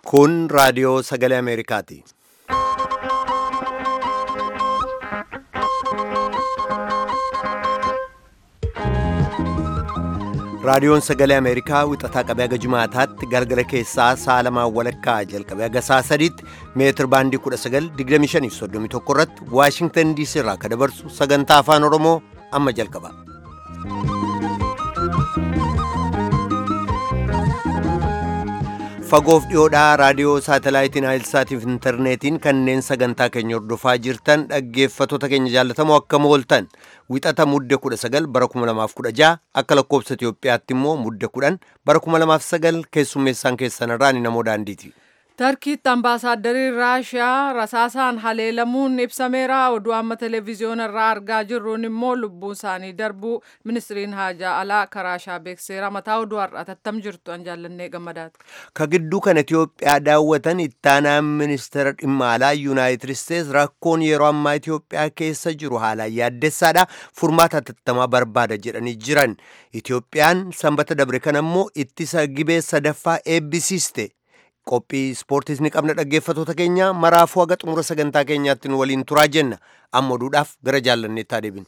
Kun raadiyoo sagalee Ameerikaati. Raadiyoon sagalee Ameerikaa wixataa qabee haga Jumaataatti galgala keessaa sa'a lamaan walakkaa jalqabee haga sa'a sadiitti meetir baandii 19:25-31 irratti Waashingtan DC irraa kan dabarsu sagantaa afaan Oromoo amma jalqaba. Fagoof dhiyoodhaa raadiyoo saatalaayitiin Aayilsaatiif intarneetiin kanneen sagantaa keenya hordofaa jirtan dhaggeeffattoota keenya jaallatamoo akkam ooltan wixata mudde 19 bara 2016 akka lakkoobsa Itoophiyaatti immoo mudde 10 bara 2009 keessummeessaan keessanirraa ni namoo daandiiti. Tarkiitti ambaasaaddariin Raashiyaa rasaasaan haleelamuun ibsameera. Oduu amma televezyiyoona irraa argaa jirruun immoo lubbuun isaanii darbuu ministiriin haajaa alaa Raashiyaa beekseera. Mataa oduu har'aa tattam jirtu an jaallannee gammadaati. Ka gidduu kan Itoophiyaa daawwatan ittaanaan ministeera dhimma alaa Yuunaayitid Isteets rakkoon yeroo ammaa Itoophiyaa keessa jiru haalaan yaaddessaadha. Furmaata hatattamaa barbaada jedhanii jiran. Itoophiyaan sanbata dabre kan ammoo ittisa gibee sadaffaa eebbisiiste. Qophii ispoortiis ni qabna dhaggeeffattoota keenya maraafuu haga xumura sagantaa keenyaatti nu waliin turaa jenna. Amma oduudhaaf gara jaallanneettaa deebina.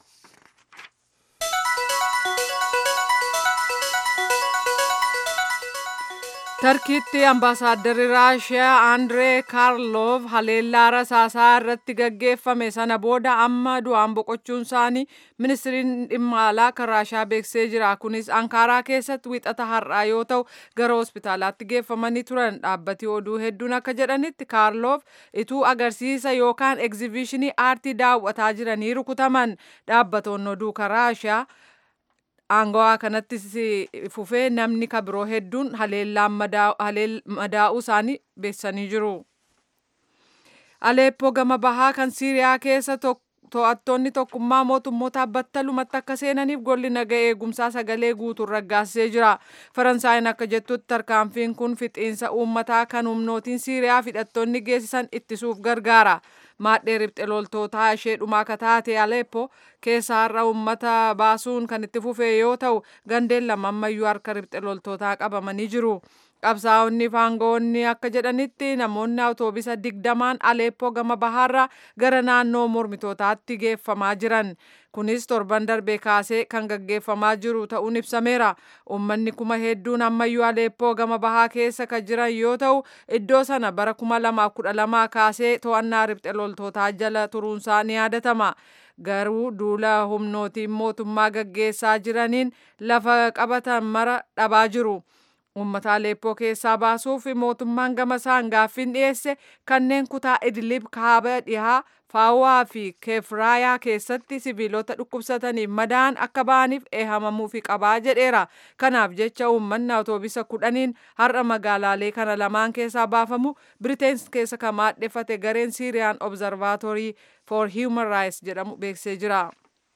Tarkiitti ambaasaadarri Raashiyaa Andree Kaarloof haleellaa rasaasaa irratti gaggeeffame sana booda amma du'aan boqochuun isaanii ministiriin dhimma alaa kan Raashiyaa beeksisee jira. Kunis Ankaaraa keessatti wixata har'aa yoo ta'u gara hospitaalaatti geeffamanii turan. Dhaabbati oduu hedduun akka jedhanitti Kaarloof ituu agarsiisa yookaan egzibishinii aartii daawwataa jiranii rukutaman. Dhaabbatoonni oduu kan Raashiyaa aangawaa kanatti fufee namni kabiroo hedduun haleellaan madaa'uu isaanii beeksisanii jiru. Aleeppoo gama bahaa kan Siiriyaa keessa to'attoonni tokkummaa mootummootaa battalumatti akka seenaniif golli naga eegumsaa sagalee guutuun raggaasisee jira. Faransaayinn akka jettutti tarkaanfiin kun fixiinsa uummataa kan humnootiin Siiriyaa hidhattoonni geessisan ittisuuf gargaara. Maadhee riphxe loltootaa ishee dhumaa akka taate Aleeppoo keessa har'a uummata baasuun kan itti fufee yoo ta'u gandeen lama ammayyuu harka riphxe loltootaa qabamanii jiru. Qabsaa'onni faangoonni akka jedhanitti namoonni awutoobisa 20 Aleeppoo gama bahaarraa gara naannoo mormitootaatti geeffamaa jiran. Kunis torban darbee kaasee kan gaggeeffamaa jiru ta'uun ibsameera. Uummanni kuma hedduun ammayyuu Aleeppoo gama bahaa keessa kan jiran yoo ta'u iddoo sana bara 2012 kaasee to'annaa riphxe loltootaa jala turuunsaa ni yaadatama. Garuu duula humnootiin mootummaa gaggeessaa jiraniin lafa qabatan mara dhabaa jiru. Uummata Aleeppoo keessaa baasuuf mootummaan gama isaan gaaffiin dhiyeesse kanneen kutaa Idlib kaaba dhihaa Faawaa fi Keefraayaa keessatti siviilota dhukkubsataniif madaa'an akka ba'aniif eeyyamamuufi qabaa jedheera. Kanaaf jecha uummanni awutoobisa 10 har'a magaalaalee kana lamaan keessaa baafamu Biriteen keessa kan maadheffate gareen Siiriyaan Observatory for Human Rights jedhamu beeksisee jira.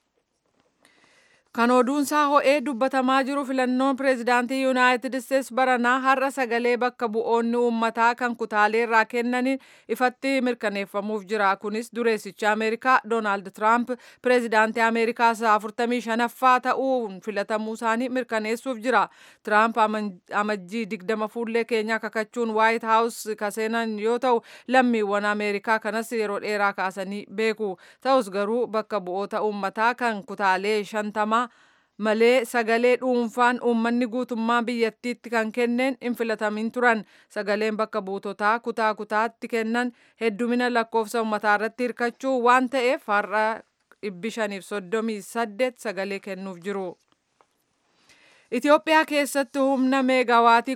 Kan oduunsaa ho'ee dubbatamaa jiru filannoon pireezidaantii Yuunaayitid Isteets baranaa har'a sagalee bakka bu'oonni uummataa kan kutaalee irraa kennaniin ifatti mirkaneeffamuuf jira. Kunis dureessichi Ameerikaa Doonaald Tiraamp pireezidaantii Ameerikaa 45ffaa ta'uun filatamuu isaanii mirkaneessuuf jira. Tiraamp amajjii 20 fuullee keenyaa kakachuun Waayit Haawus kaseenan yoo ta'u lammiiwwan Ameerikaa kanas yeroo dheeraa kaasanii beeku. Ta'us garuu bakka bu'oota uummataa kan kutaalee 50 malee sagalee dhuunfaan uummanni guutummaa biyyattiitti kan kenneen hin filatamin turan. Sagaleen bakka buutotaa kutaa kutaatti kennan heddumina lakkoofsa uummataa irratti hirkachuu waan ta'eef har'a 538 sagalee kennuuf jiru. Itoophiyaa keessatti humna meegaawaatii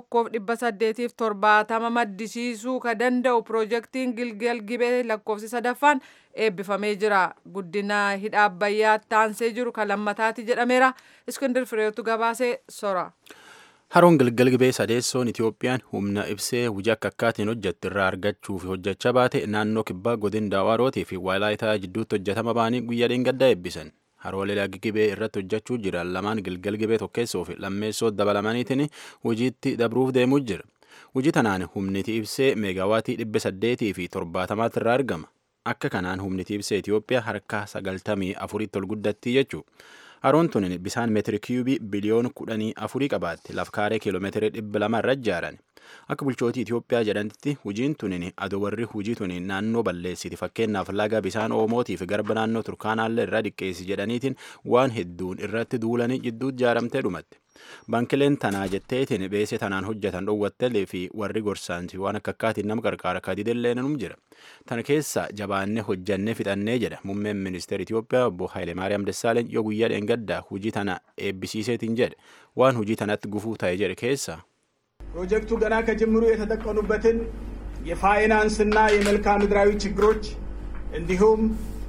1,870 maddisiisuu kan danda'u piroojeektiin Gilgel Gibee lakkoofsi sadaffaan eebbifamee jira. Guddina hidha Abbayyaatti aansee jiru kan lammataati jedhameera. Iskindir Fireetu gabaasee sora. Haroon Gilgel Gibee sadeessoon Itoophiyaan humna ibsee hojii akka akkaatiin hojjettu irraa argachuuf hojjechaa baate naannoo kibbaa godina Daawwarootii fi Walaayitaa jidduutti hojjetama baanii guyyaa dheengaddaa eebbisan. Haroolee Gibee irratti hojjechuu jiran lamaan Gilgel Gibee tokkeessoo fi lammeessoo dabalamaniitiin hojiitti dabruuf deemuu jira. Hojii tanaan humniti ibsee meegaawaatii 870 irraa argama. Akka kanaan humniti ibsee Itoophiyaa harka 94 ol guddatti jechuudha. Haroon tun bisaan meetiri kiiyubii biliyoona 14 qabaatti lafkaaree kiiloomeetirii 200 irra ijaaran. Akka bulchootii Itoophiyaa jedhanitti hojiin tunin adoo warri hojii tunin naannoo balleessiti fakkeenyaaf laga bisaan Oomootiif garba naannoo Turkaanaallee irraa diqqeessi jedhaniitiin waan hedduun irratti duulanii jidduu ijaaramtee dhumatte. Baankileen tanaa jetteetiin beesee tanaan hojjetan dhoowwattelee fi warri gorsaansi waan akka akkaatiin nama qarqaara kadidillee num jira. Tana keessa jabaannee hojjannee fixannee jedha muummeen ministeera Itoophiyaa obbo Hayilemaariyaam Dassaaleny yoo guyyaa dheengaddaa hojii tana eebbisiiseetiin jedhe waan hojii tanatti gufuu ta'e jedhe keessa. ፕሮጀክቱ ገና ከጅምሩ የተጠቀኑበትን የፋይናንስና የመልክዓ ምድራዊ ችግሮች እንዲሁም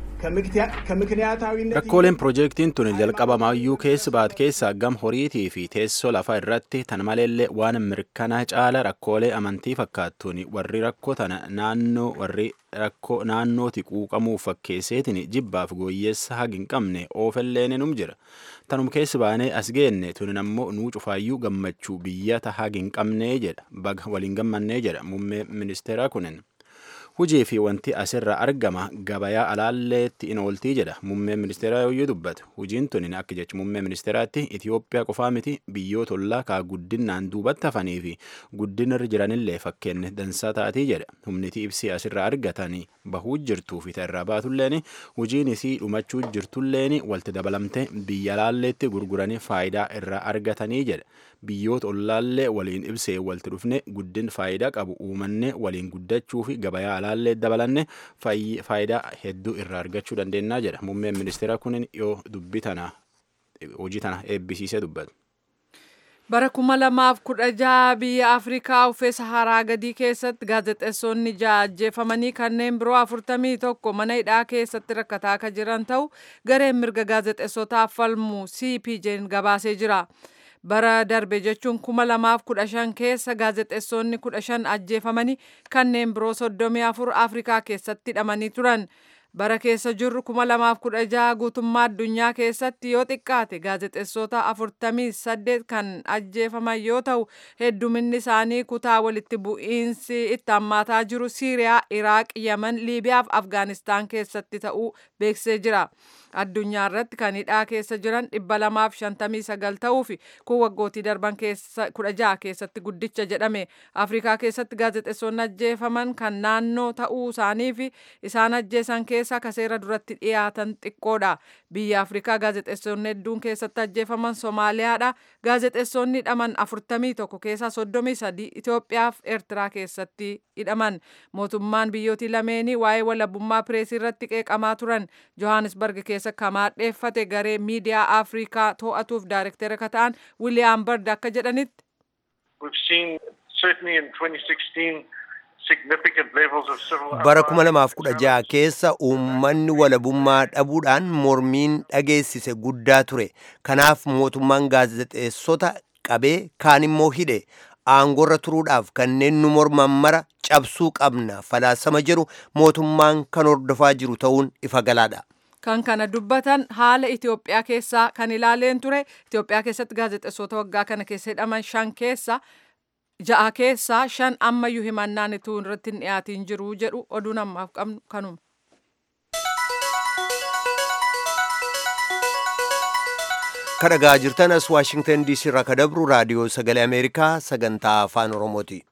rakkooleen piroojeektiin tun jalqabamaayyuu keessa baat keessa gam horiitii fi teessoo lafaa irratti tan maleellee waan mirkanaa caala rakkoolee amantii fakkaattuun warri rakkoo tana naannooti quuqamuuf fakkeesseetiin jibbaaf gooyyeessa hagi hin qabne oofelleen num jira. Tanum keessa baanee as geenne tun ammoo nuu cufaayyuu gammachuu biyyata hagi hin qabnee jedha baga waliin gammannee jedha muummee ministeeraa kunin. Hujii fi wanti asirra argama gabayaa alaalleetti in ooltii jedha muummeen ministeeraa yoo dubbatu. Hujiin tunin akka jecha muummee ministeeraatti Itoophiyaa qofaa miti biyyoota ollaa kaa guddinaan duubatti hafanii fi guddinarra jiranillee fakkeenya dansaa taatii jedha. Humniti ibsii asirra argatanii bahuu jirtuu fi irraa baatulleen hujiin isii dhumachuu jirtulleen walti dabalamte biyya alaalleetti gurguranii faayidaa irraa argatanii jedha. Biyyoota ollaallee waliin ibsee walti dhufne guddin faayidaa qabu uumanne waliin guddachuu fi gabayaa alaallee dabalanne faayidaa hedduu irraa argachuu dandeenya jedha muummeen ministeera kunin yoo dubbii tana hojii tana eebbisiisee dubbatu. Bara 2016 biyya Afrikaa uffee Saharaa gadii keessatti gaazexeessonni 6 ajjeefamanii kanneen biroo 41 mana hidhaa keessatti rakkataa akka jiran ta'u gareen mirga gaazexeessotaaf falmu CPJ'n gabaasee jira. Bara darbe jechuun 2015 keessa gaazexeessonni 15 ajjeefamanii kanneen biroo 34 Afrikaa keessatti hidhamanii turan. Bara keessa jirru 2016 guutummaa addunyaa keessatti yoo xiqqaate gaazexeessota 48 kan ajjeefaman yoo ta'u hedduminni isaanii kutaa walitti bu'iinsi itti hammaataa jiru Siiriyaa, Iraaq, Yemen, Liibiyaa fi Afgaanistaan keessatti ta'uu beeksisee jira. Addunyaa irratti kan hidhaa keessa jiran 259 ta'uu fi kun waggootii darban 16 keessatti guddicha jedhame. Afrikaa keessatti gaazexeessonni ajjeefaman kan naannoo ta'uu isaanii fi isaan ajjeesan keessa akka seera duratti dhiyaatan xiqqoodha. Biyya Afrikaa gaazexeessonni hedduun keessatti ajjeefaman Somaaliyaadha. Gaazexeessonni hidhaman 41 keessaa 33 Itoophiyaa fi Eertiraa keessatti hidhaman. Mootummaan biyyootii lameenii waa'ee walabummaa pireesii irratti qeeqamaa turan. Johannesburg keessa kamaadheeffate garee miidiyaa Afrikaa to'atuuf daayirektera akka ta'an William Bird akka jedhanitti. Bara 2016 keessa uummanni walabummaa dhabuudhaan mormiin dhageessise guddaa ture. Kanaaf mootummaan gaazexeessota qabee kaan immoo hidhe. Aangorra turuudhaaf kanneen nu morman mara cabsuu qabna falaasama jedhu mootummaan kan hordofaa jiru ta'uun ifa galaadha. Kan kana dubbatan haala Itoophiyaa keessaa kan ilaaleen ture. Itoophiyaa keessatti gaazexeessota waggaa kana keessa hidhaman 6 keessaa 5 ammayyuu himannaan ituu irratti hin dhiyaatiin jiru jedhu oduun ammaaf qabnu kanuma. Kadhagaa jirtan as Waashingtan DC irraa ka dabru raadiyoo sagalee Ameerikaa sagantaa afaan Oromooti.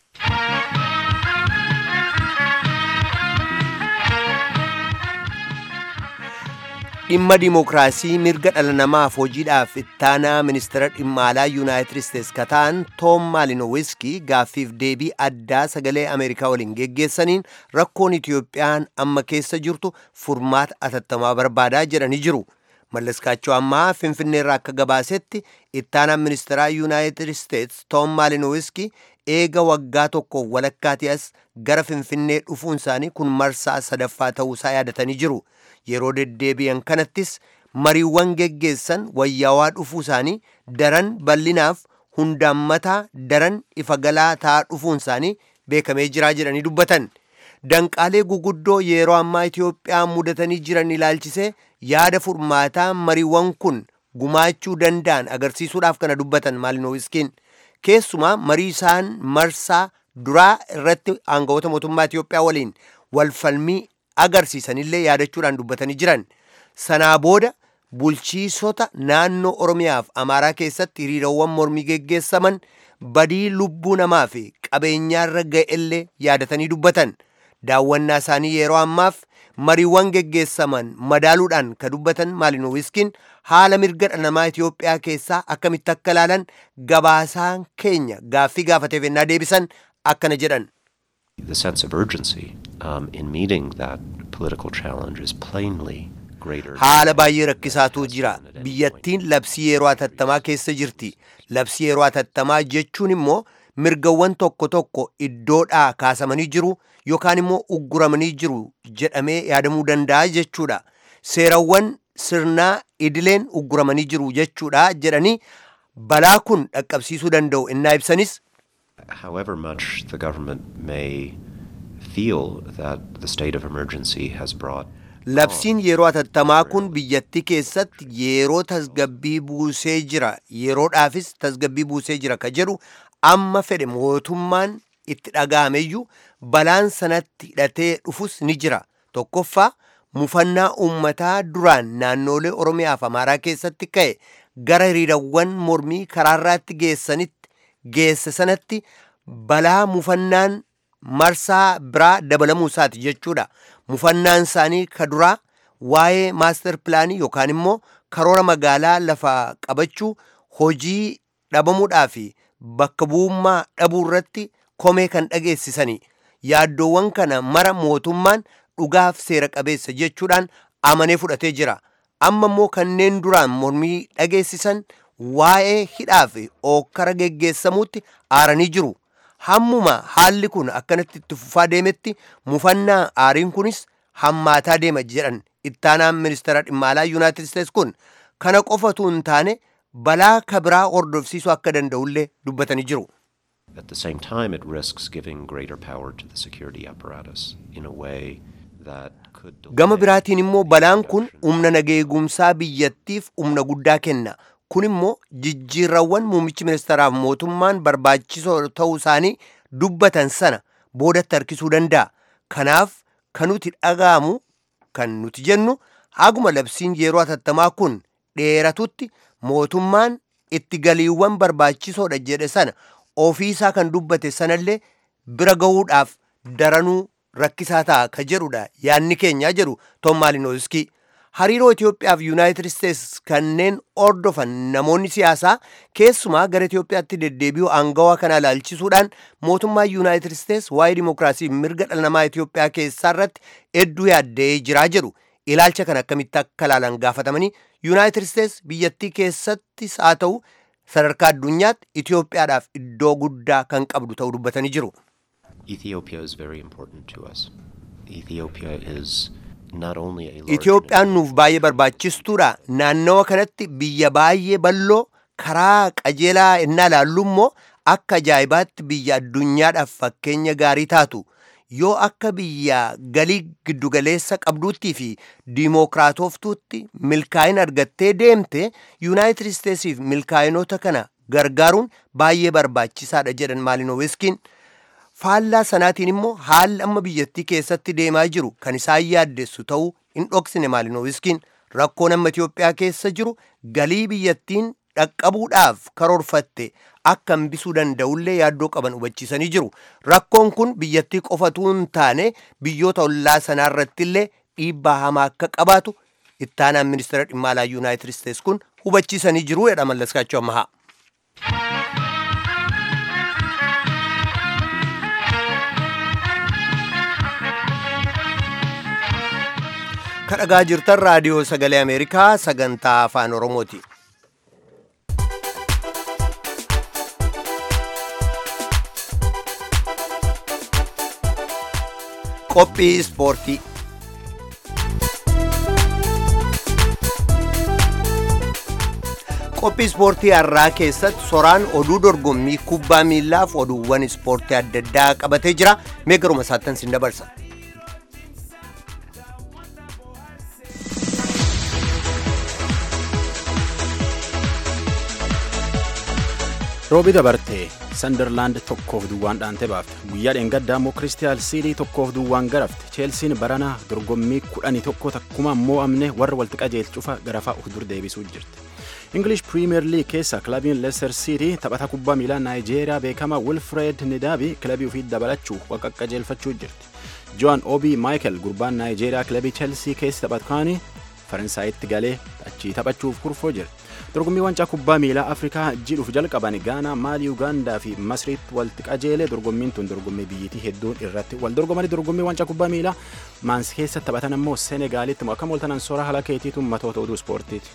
Dhimma dimookiraasii mirga dhala namaaf hojiidhaaf ittaanaa ministeera dhimma alaa Yuunaayitid Isteets ka ta'an Toom Maalinowiskii gaaffiif deebii addaa sagalee Ameerikaa waliin geggeessaniin rakkoon Itiyoophiyaan amma keessa jirtu furmaata atattamaa barbaadaa jedhanii jiru. Mallaskaachoo ammaa Finfinneerraa akka gabaasetti ittaanaan ministeeraa Yuunaayitid Isteets Toom Maalinowiskii eega waggaa tokko walakkaatii as gara Finfinnee dhufuun isaanii kun marsaa sadaffaa ta'uusaa yaadatanii jiru. Yeroo deddeebi'an kanattis mariiwwan geggeessan wayyaawaa dhufuu isaanii daran bal'inaaf hundaan mataa daran ifa galaa ta'aa dhufuun isaanii beekamee jiraa jedhanii dubbatan. Danqaalee guguddoo yeroo ammaa Itoophiyaa mudatanii jiran ilaalchisee yaada furmaataa mariiwwan kun gumaachuu danda'an agarsiisuudhaaf kana dubbatan Maalinowiskiin. Keessumaa marii isaan marsaa duraa irratti aangawoota mootummaa Itoophiyaa waliin walfalmii agarsiisanillee yaadachuudhaan dubbatanii jiran. Sanaa booda bulchiisota naannoo Oromiyaaf Amaaraa keessatti hiriirawwan mormii geggeessaman badii lubbuu namaa fi qabeenyaarra ga'ellee yaadatanii dubbatan. Daawwannaa isaanii yeroo ammaaf mariiwwan geggeessaman madaaluudhaan ka dubbatan Maalinowiskiin haala mirga dhala namaa Itoophiyaa keessaa akkamitti akka ilaalan gabaasaan keenya gaaffii gaafateef ennaa deebisan akkana jedhan. The sense of urgency in meeting that political challenge is plainly greater. Haala baay'ee rakkisaatu jira. Biyyattiin labsii yeroo atattamaa keessa jirti. Labsii yeroo atattamaa jechuun immoo mirgawwan tokko tokko iddoodhaa kaasamanii jiru yookaan immoo ugguramanii jiru jedhamee yaadamuu danda'a jechuudha. Seerawwan sirnaa idileen ugguramanii jiru jechuudha jedhanii balaa kun dhaqqabsiisuu danda'u innaa ibsanis. However much the government may feel that the state of emergency has brought labsiin yeroo atattamaa kun biyyattii keessatti yeroo tasgabbii buusee jira yeroodhaafis tasgabbii buusee jira ka jedhu amma fedhe mootummaan itti dhaga'ameyyuu balaan sanatti hidhatee dhufus ni jira. Tokkoffaa mufannaa uummataa duraan naannoolee Oromiyaa fi Amaaraa keessatti ka'e gara hiriirawwan mormii karaarraatti geesse sanatti balaa mufannaan marsaa biraa dabalamuu isaati jechuudha. Mufannaan isaanii ka duraa waa'ee maaster pilaanii yookaan immoo karoora magaalaa lafa qabachuu hojii dhabamuudhaa fi bakka bu'ummaa dhabuu irratti komee kan dhageessisanii yaaddoowwan kana mara mootummaan dhugaaf seera qabeessa jechuudhaan amanee fudhatee jira. Amma immoo kanneen duraan mormii dhageessisan waa'ee hidhaa fi ookkara geggeessamuutti aaranii jiru. Hammuma haalli kun akkanatti itti fufaa deemetti mufannaa aariin kunis hammaataa deema jedhan ittaanaan ministeera dhimma alaa Yuunaayitid Isteets kun kana qofatu hin taane balaa kabiraa hordofsiisuu akka danda'ullee dubbatanii jiru. At the same time, it risks giving greater power to the security apparatus in a way that could Gama biraatiin immoo balaan kun humna nageegumsaa biyyattiif humna guddaa kenna. Kun immoo jijjiirrawwan muummichi ministeeraaf mootummaan barbaachisoo ta'uu isaanii dubbatan sana boodatti harkisuu danda'a. Kanaaf kan nuti dhaga'amu kan nuti jennu haguma labsiin yeroo atattamaa kun dheeratutti mootummaan itti galiiwwan barbaachisoodha jedhe sana ofiisaa kan dubbate sanallee bira ga'uudhaaf daranuu rakkisaa ta'a ka jedhudha yaanni keenyaa jedhu Tom Malinowski. Hariiroo Itoophiyaa fi Yuunaayitid Isteets kanneen hordofan namoonni siyaasaa keessumaa gara Itoophiyaatti deddeebi'uu aangawaa kana ilaalchisuudhaan mootummaa Yuunaayitid Isteets waa'ee dimokiraasii mirga dhala namaa Itoophiyaa keessaa irratti hedduu yaaddee jiraa jedhu. Ilaalcha kana akkamitti akka ilaalan gaafatamanii Yuunaayitid Isteets biyyattii keessattis haa ta'u sadarkaa addunyaatti Itoophiyaadhaaf iddoo guddaa kan qabdu ta'uu dubbatanii jiru. Ethiopia is very important to us. Ethiopia is not only a large Itoophiyaan nuuf baay'ee barbaachistuudha. Naannawa kanatti biyya baay'ee bal'oo karaa qajeelaa innaa ilaallu immoo akka ajaa'ibaatti biyya addunyaadhaaf fakkeenya gaarii taatu. Yoo akka biyya galii giddugaleessa qabduutti fi diimookiraatoftuutti milkaa'ina argattee deemte Yuunaayitid Isteetsiif milkaa'inoota kana gargaaruun baay'ee barbaachisaadha jedhan Maalinowiskiin. Faallaa sanaatiin immoo haalli amma biyyattii keessatti deemaa jiru kan isaan yaaddessu ta'uu hin dhoksine Maalinowiskiin. Rakkoon amma Itoophiyaa keessa jiru galii biyyattiin dhaqqabuudhaaf karoorfatte akka hambisuu danda'ullee yaaddoo qaban hubachiisanii jiru. Rakkoon kun biyyattii qofatu hin taane biyyoota ollaa sanaarratti illee dhiibbaa hamaa akka qabaatu ittaanaan ministeera dhimma alaa Yuunaayitid Isteets kun hubachiisanii jiru jedha Mallaskaachoo Ammahaa. Kan dhagaa jirtan raadiyoo sagalee Ameerikaa sagantaa afaan Oromooti. Qophii ispoortii. Qophii ispoortii har'aa keessatti soraan oduu dorgommii kubbaa miillaaf oduuwwan ispoortii adda addaa qabatee jira. Mee garuma isaattan sin dabarsa. roobi dabartee sandarlaand tokkoof duwwaan dhaante baafte guyyaa dheengaddaa immoo kiristiyaal siitii tokkoof duwwaan garafte cheelsiin baranaa dorgommii 11 takkuma mo'amne warra walitti qajeelchufa garafaa uf dur deebisuu jirti. English Premier League keessa kilabiin Leicester City taphata kubbaa miilaa Naayijeeriyaa beekamaa Wilfred Ndidi kilabii ofii dabalachuu qajeelfachuu jirti. Joan Obi Michael gurbaan Naayijeeriyaa kilabii Chelsea keessa taphatu kaanii Faransaayitti galee achii taphachuuf kurfoo jira. Dorgommii waancaa kubbaa miilaa Afrikaa jidhuuf jalqaban Gaanaa, Maalii, Ugaandaa fi Masriitti walitti qajeelee dorgommiin tun dorgommii biyyittii hedduun irratti wal dorgomanii dorgommii waancaa kubbaa miilaa Maans keessa taphatan ammoo Senegaalitti moo akka mooltanan soora haala keetiitu matoota oduu ispoortiiti.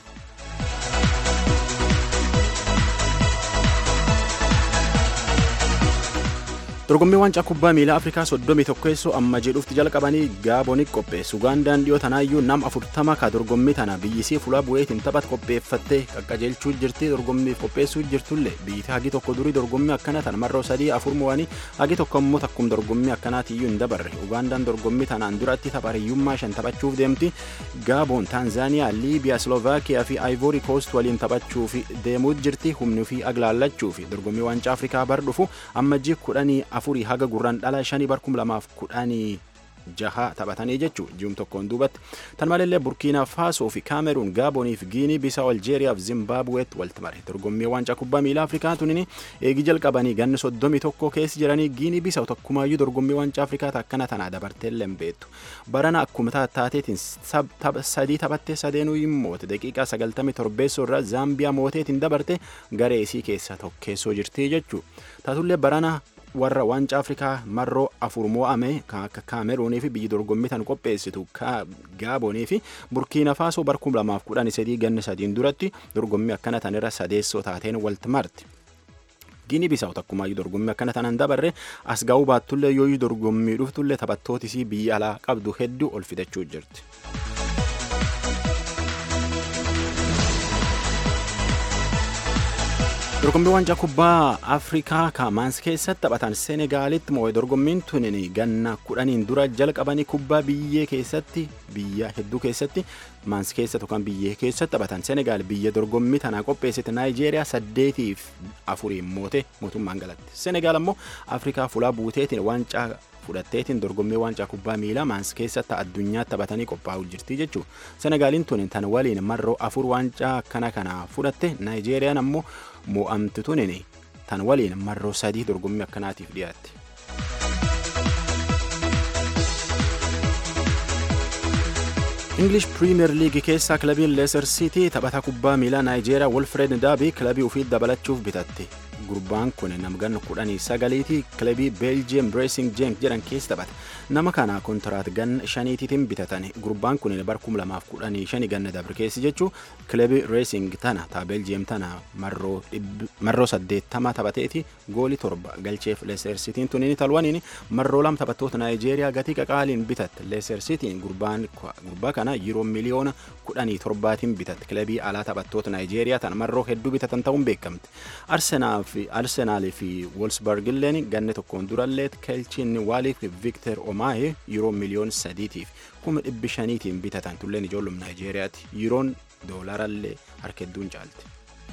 Dorgommii waancaa kubbaa miilaa Afrikaa 31 amma jedhuufti jalqabanii Gaabonii qopheessu. Ugaandaan dhiyoo tanaayyuu nam 40 ka dorgommii tana biyyisii fuula bu'eetiin taphat qopheeffattee qaqqajeelchuu jirti. Dorgommiif qopheessuu jirtullee biyyittii hagi tokko durii dorgommii akkana tan marroo 3-4 mo'anii hagi tokko immoo takkum dorgommii akkanaatiyyuu hin dabarre. Ugaandaan dorgommii tanaan duratti taphariyyummaa 5 taphachuuf deemti. Gaaboon, Taanzaaniyaa, Liibiyaa, Slovaakiyaa fi Ivory Coast waliin taphachuuf deemuu jirti. Humni fi aglaallachuuf dorgommii waancaa Afrikaa bar dhufu amma ji 10 haga gurraan dhala 5 bar 2016 taphatanii jechuu ji'um tokkoon duubatti tan maleellee Burkiina Faasoo fi Kaameruun, Gaabonii fi Giinii Bisaa, Aljeeriyaa fi Zimbaabuweetti walitti mare. Dorgommii waancaa kubbaa miilaa Afrikaa tunini eegi jalqabanii ganni 31 keessa jiranii Giinii Bisaa takkumaayyuu dorgommii waancaa Afrikaa akkana tanaa dabarteellee hin beektu. Barana akkuma taateetiin sadii taphattee sadeenuu moote daqiiqaa 97 irraa Zaambiyaa mooteetiin dabarte garee isii keessa tokkeessoo jirti jechuu. Taatullee barana warra waancaa Afrikaa marroo 4 mo'ame kan akka Kaameruunii fi biyyi dorgommii tan qopheessitu Gaabonii fi Burkiina Faasoo bar 2013 ganna 3 duratti dorgommii akkana tanirra sadeessoo taateen walitti marti. Giinii Bisaa'u takkumaayyuu dorgommii akkana tanan dabarre as ga'uu baattullee yoo dorgommii dhuftullee taphattootisii biyya alaa qabdu hedduu ol fidachuu jirti. Dorgommii waancaa kubbaa Afrikaa Maans keessatti taphatan Senegaalitti moo'ee dorgommiin tunin ganna 10 dura jalqabanii kubbaa biyyee keessatti biyya hedduu keessatti Maans keessa tokkan biyyee keessatti taphatan Senegaal biyya dorgommii tanaa qopheessite Naayijeeriyaa 8-4 mootummaan galatti. Senegaal ammoo Afrikaa fuula buuteetiin waancaa fudhatteetiin dorgommii waancaa kubbaa miilaa Maans keessatti addunyaatti taphatanii qophaa'uu jirti jechuudha. Senegaaliin tunin tan waliin marroo 4 waancaa kana fudhatte Naayijeeriyaan ammoo mo'amti tunin tan waliin marroo 3 dorgommii akkanaatiif dhiyaatte. English Premier League keessa kilabiin Leicester City taphata kubbaa miilaa Naayijeeriyaa Wilfred Ndidi kilabii ofii dabalachuuf bitatte. Gurbaan kun namgan 19 kilabii Belgium Racing Genk jedhan keessa taphata. Nama kana kontiraat gan 5 bitatan. Gurbaan kun bar 2015 ganna dabre keessa jechuu kilabii Racing tana ta Belgium tana marroo 80 taphateeti goolii 7 galcheef Leicester City tunini talwaniin marroo 2 taphattoota Naayijeeriyaa gatii qaqaaliin bitatte. Leicester City gurbaa kana euro miliyoona 17 bitatte. Kilabii alaa taphattoota Naayijeeriyaa tan marroo hedduu bitatan ta'uun beekamte. Arsenaal fi Wolfsburg illeen ganna tokkoon durallee Kelchin Waalii fi Victor Omahe euro miliyoon 3 500 bitatan tulleen ijoollum Naayijeeriyaati. Euroon doolarallee harka hedduun caalti.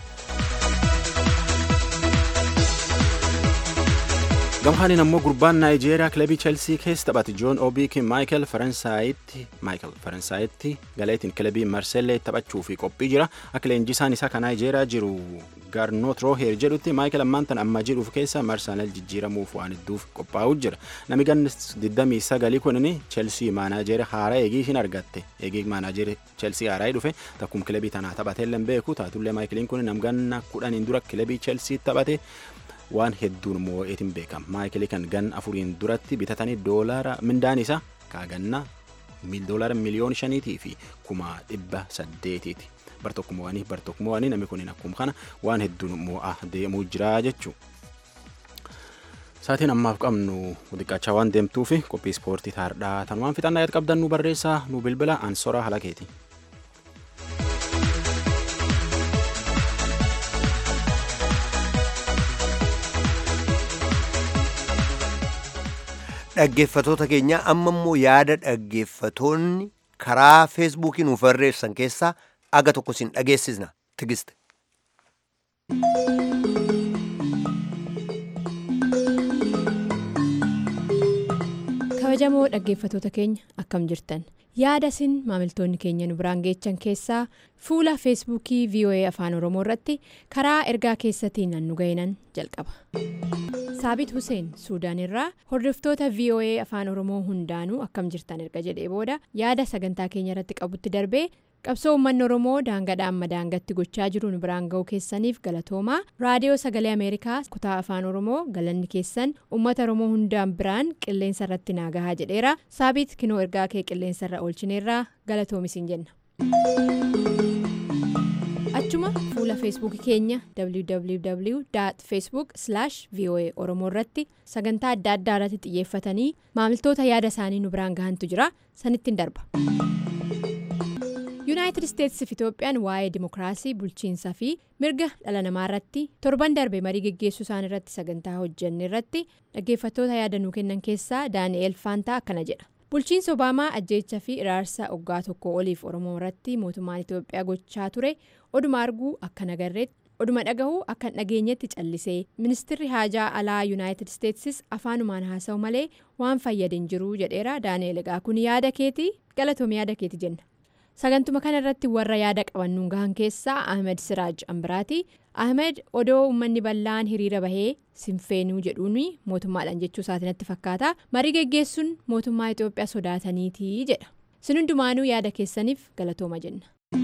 Gamhaaniin ammoo gurbaan Naayijeeriyaa kilabii Chelsea keessa taphate John Obi Michael Faransaayitti galeetiin kilabii Marseille taphachuu fi qophii jira. Akka leenjisaan isaa kan Naayijeeriyaa jiru Garnoot Roheer jedhutti Michael ammaantan amma jedhuuf keessa Marseille jijjiiramuuf waan hedduuf qophaa'uu jira. Namni ganna 29 kunin Chelsea maanaajeera haaraa eegii ishin argatte. Eegii maanaajeera Chelsea haaraa dhufe takkum kilabii tanaa taphateellee beeku taatullee Michaeliin kun namganna 10 dura kilabii Chelsea taphate. Waan hedduun moo'eetiin beekama. Maayikilii kan gan 4 duratti bitatanii doolara mindaan isaa kaaganna $1 miliyoon 5 fi 800,000 bar tokko mo'anii namni kun akkuma kana waan hedduun moo'aa deemuu jira jechuu. Saatiin ammaaf qabnu xiqqaachaa waan deemtuuf qophii ispoortii taardhaa tan waan fixannaa yaad qabdan nu barreessaa nu bilbila Ansoraa Halakeeti. Dhaggeeffatoota keenya amma immoo yaada dhaggeeffatoonni karaa feesbuukii nuuf barreessan keessaa aga tokko sin dhageessisna tigiste. kabajamoo dhaggeeffatoota keenya akkam jirtan yaada isin maamiltoonni keenya nu biraan geechan keessaa fuula feesbuukii VOA afaan oromoo irratti karaa ergaa keessatiin nu ga'inan jalqaba. Saabit Hussein Suudaan irraa hordoftoota VOA afaan oromoo hundaanuu akkam jirtan erga jedhee booda yaada sagantaa keenya irratti qabutti darbee qabsoo uummanni oromoo daangadhaan madaangatti gochaa jiru nu biraan ga'uu keessaniif galatoomaa raadiyoo sagalee ameerikaa kutaa afaan oromoo galanni keessan uummata oromoo hundaan biraan qilleensa irratti naagahaa jedheera. Saabit kinoo ergaa kee qilleensa irra oolchineerraa galatoomisin jenna. Achuma fuula feesbuukii keenya www.facebook/voa oromoo irratti sagantaa adda addaa irratti xiyyeeffatanii maamiltoota yaada isaanii nu biraan gahantu jira sanittiin darba. Yuunaayitid Isteetsi fi Itoophiyaan waa'ee dimokiraasii bulchiinsaa fi mirga dhala namaa irratti torban darbe marii geggeessuu isaan irratti sagantaa hojjenne irratti dhaggeeffattoota yaada nuu kennan keessaa Daani'eel Faantaa akkana jedha. Bulchiinsa Obaamaa ajjeechaa fi iraarsa waggaa tokko oliif Oromoo irratti mootummaan Itoophiyaa gochaa ture oduma arguu akka nagarreetti oduma dhagahuu akka dhageenyetti callisee ministirri haajaa alaa Yuunaayitid Isteetsis afaanumaan haasa'u malee waan fayyadin jiru jedheera. Daani'eel egaa kun yaada keetii galatoom yaada keeti jenna. Sagantuma kana irratti warra yaada qabannuun gahan keessaa Ahmed Siraaj Ambiraati. Ahmed odoo uummanni bal'aan hiriira bahee sinfeenuu jedhuun mootummaadhaan jechuu isaatinatti fakkaata. Marii geggeessuun mootummaa Itoophiyaa sodaataniitii jedha. Sin hundumaanuu yaada keessaniif galatooma jenna.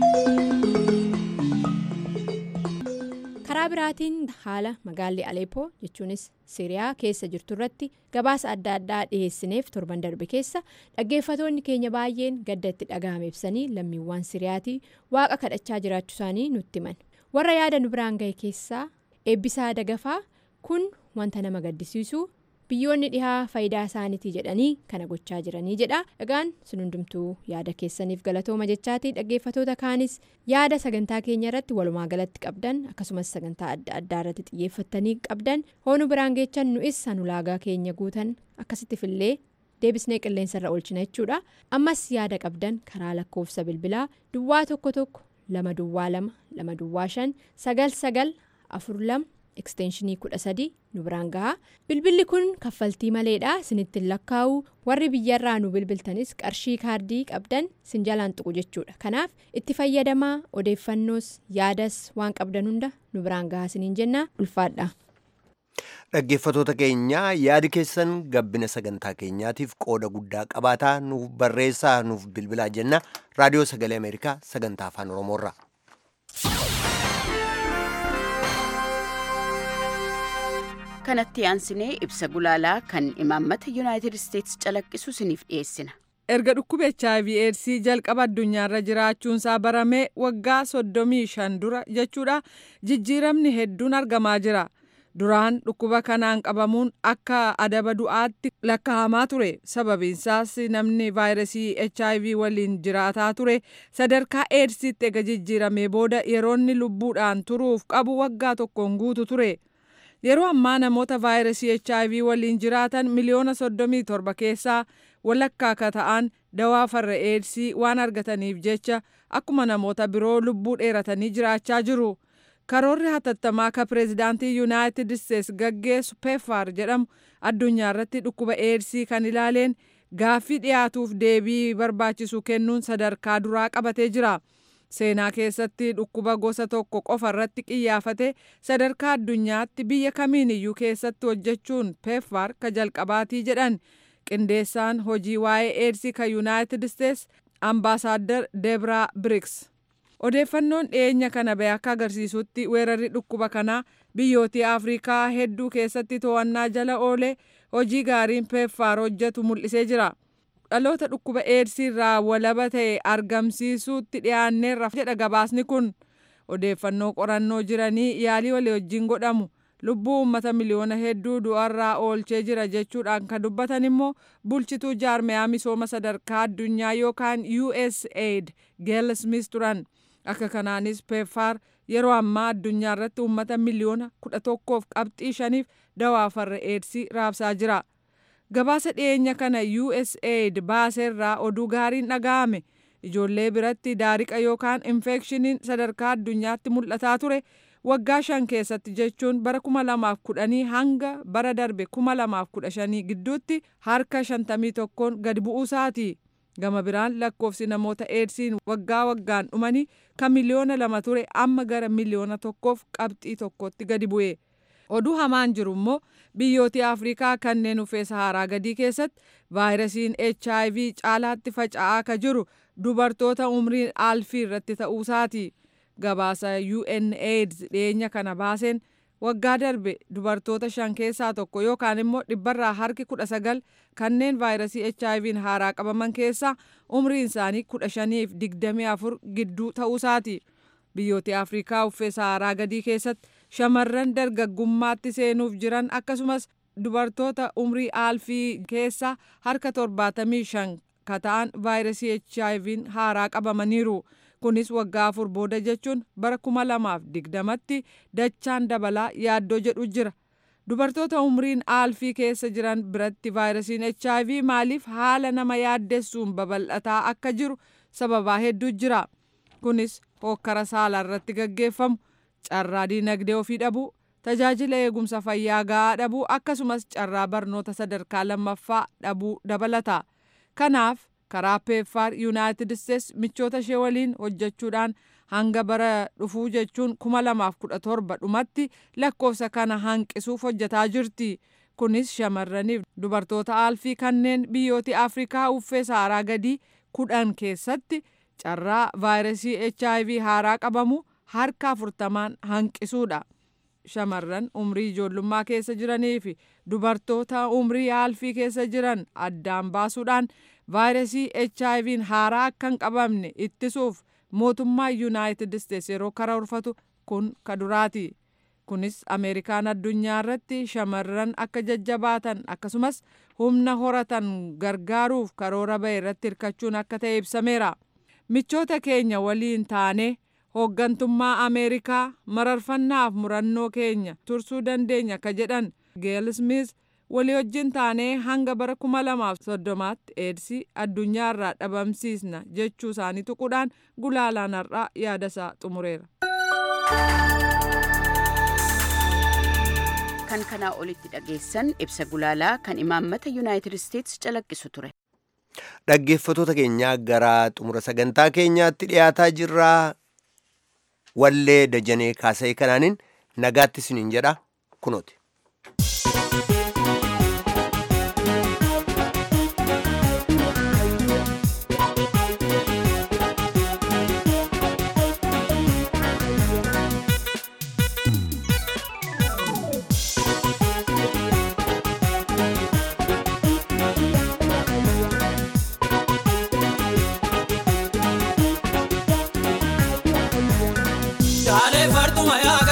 Karaa biraatiin haala magaalli Aleepoo jechuunis Siriyaa keessa jirtu irratti gabaasa adda addaa dhiyeessineef torban darbe keessa dhaggeeffatoonni keenya baay'een gadda itti dhagahame ibsanii lammiiwwan Siriyaatii waaqa kadhachaa jiraachuu isaanii nutti himan. Warra yaada nu biraan gahe keessaa Eebbisaa Dagafaa kun wanta nama gaddisiisu biyyoonni dhihaa faayidaa isaaniitii jedhanii kana gochaa jiranii jedha. Egaan sun hundumtuu yaada keessaniif galatooma jechaatii dhaggeeffatoota kaanis yaada sagantaa keenya irratti walumaa galatti qabdan akkasumas sagantaa adda addaa irratti xiyyeeffatanii qabdan hoonu biraan geechan nu'is ulaagaa keenya guutan akkasitti fillee deebisnee qilleensa irra oolchina jechuudha. Ammas yaada qabdan karaa lakkoofsa bilbilaa Duwwaa 11 222 225 9942 ekstenshinii 13 nu biraan gahaa. Bilbilli kun kaffaltii maleedha isinitti lakkaa'u warri biyyarraa nu bilbiltanis qarshii kaardii qabdan sin jalaan tuqu jechuudha. Kanaaf itti fayyadamaa odeeffannoos yaadas waan qabdan hunda nu biraan gahaa isiniin jenna ulfaadha. Dhaggeeffatoota keenya yaadi keessan gabbina sagantaa keenyaatiif qooda guddaa qabaataa nuuf barreessaa nuuf bilbilaa jenna. Raadiyoo Sagalee Ameerikaa sagantaa afaan Oromoorraa. Kanatti aansinee ibsa gulaalaa kan imaammata Yuunaayitid Isteetsi calaqqisu isiniif dhiyeessina. Erga dhukkuba HIV/AIDS jalqaba addunyaarra jiraachuunsaa baramee waggaa 35 dura jechuudha jijjiiramni hedduun argamaa jira. Duraan dhukkuba kanaan qabamuun akka adaba du'aatti lakkaa'amaa ture. Sababiinsaas namni vaayirasii HIV waliin jiraataa ture sadarkaa AIDSitti ega jijjiiramee booda yeroonni lubbuudhaan turuuf qabu waggaa tokkoon guutu ture. Yeroo ammaa namoota vaayirasii HIV waliin jiraatan miliyoona 37 keessaa walakkaa akka ta'an dawaa farra AIDS waan argataniif jecha akkuma namoota biroo lubbuu dheeratanii jiraachaa jiru. Karoorri hatattamaa ka pireezidaantii Yuunaayitid Isteetsi gaggeessu PEPFAR jedhamu addunyaa irratti dhukkuba AIDS kan ilaaleen gaaffii dhiyaatuuf deebii barbaachisu kennuun sadarkaa duraa qabatee jira. Seenaa keessatti dhukkuba gosa tokko qofa irratti xiyyeeffate sadarkaa addunyaatti biyya kamiin iyyuu keessatti hojjechuun PEPFAR ka jalqabaatii jedhan qindeessaan hojii waa'ee AIDS ka Yuunaayitid Isteetsi Ambaasaadder Deebraa Biriks. Odeeffannoon dhiyeenya kana bahe akka agarsiisutti weerarri dhukkuba kanaa biyyootii Afrikaa hedduu keessatti to'annaa jala oolee hojii gaariin PEPFAR hojjetu mul'isee jira. Dhaloota dhukkuba AIDS irraa walaba ta'e argamsiisuutti dhiyaanneerra jedha gabaasni kun. Odeeffannoo qorannoo jiranii yaalii walii wajjin godhamu lubbuu uummata miliyoona hedduu du'arraa oolchee jira jechuudhaan kan dubbatan immoo bulchituu jaarmiyaa misooma sadarkaa addunyaa yookaan USAID Gail Smith turan. Akka kanaanis PEPFAR yeroo ammaa addunyaa irratti uummata miliyoona 11.5 dawaa farra AIDS raabsaa jira. Gabaasa dhiyeenya kana USAID baaseerraa oduu gaariin dhaga'ame. Ijoollee biratti daariqa yookaan infekshiniin sadarkaa addunyaatti mul'ataa ture waggaa 5 keessatti jechuun bara 2010 hanga bara darbe 2015 gidduutti harka 51 gadi bu'uusaati. Gama biraan lakkoofsi namoota eedsiin waggaa waggaan dhumanii kan miliyoona 2 ture amma gara miliyoona 1.1tti gadi bu'e. Oduu hamaan jiru immoo biyyoota Afrikaa kanneen ufee Saharaa gadii keessatti vaayirasiin HIV caalaatti faca'aa ka jiru dubartoota umriin alfii irratti ta'uusaati. Gabaasa UNAIDS dhiyeenya kana baaseen waggaa darbe dubartoota 5 keessaa tokko yookaan immoo 100 harki 19 kanneen vaayirasii HIV'n haaraa qabaman keessaa umriin isaanii 15 fi 24 gidduu ta'uusaati. Biyyoota Afrikaa uffee Saharaa gadii keessatti shamarran dargaggummaatti seenuuf jiran akkasumas dubartoota umrii alfii keessaa harka 75 ka ta'an vaayirasii HIV'n haaraa qabamaniiru. Kunis waggaa 4 booda jechuun bara 2020tti dachaan dabalaa yaaddoo jedhu jira. Dubartoota umriin alfii keessa jiran biratti vaayirasiin HIV maaliif haala nama yaaddessuun babal'ataa akka jiru sababaa hedduu jira. Kunis hokkara saalaa irratti gaggeeffamu, carraa dinagdee ofii dhabuu, tajaajila eegumsa fayyaa gahaa dhabuu akkasumas carraa barnoota sadarkaa lammaffaa dhabuu dabalata. Kanaaf karaa PEPFAR United States michoota ishee waliin hojjechuudhaan hanga bara dhufuu jechuun 2017 dhumatti lakkoofsa kana hanqisuuf hojjetaa jirti. Kunis shamarraniif dubartoota alfii kanneen biyyoota Afrikaa uffee Saharaa gadii 10 keessatti carraa vaayirasii HIV haaraa qabamu harka 40 hanqisuudha. Shamarran umrii ijoollummaa keessa jiranii fi dubartoota umrii alfii keessa jiran addaan baasuudhaan vaayirasii HIV'n haaraa akka hin qabamne ittisuuf mootummaa United States yeroo karoorfatu kun ka duraati. Kunis Ameerikaan addunyaa irratti shamarran akka jajjabaatan akkasumas humna horatan gargaaruuf karoora ba'e irratti hirkachuun akka ta'e ibsameera. Michoota keenya waliin taane hooggantummaa Ameerikaa mararfannaaf murannoo keenya tursuu dandeenya ka jedhan Gail Smith walii wajjin taanee hanga bara 2030tti eedsii addunyaa irraa dhabamsiisna jechuu isaanii tuquudhaan gulaalaan har'aa yaadasaa xumureera. Kan kanaa olitti dhageessan ibsa gulaalaa kan imaammata United States calaqqisu ture. Dhaggeeffattoota keenyaa gara xumura sagantaa keenyaatti dhiyaataa jirraa. Wallee Dajanee Kaasee kanaanin nagaatti isiniin jedha kunooti. Dale fartuma ya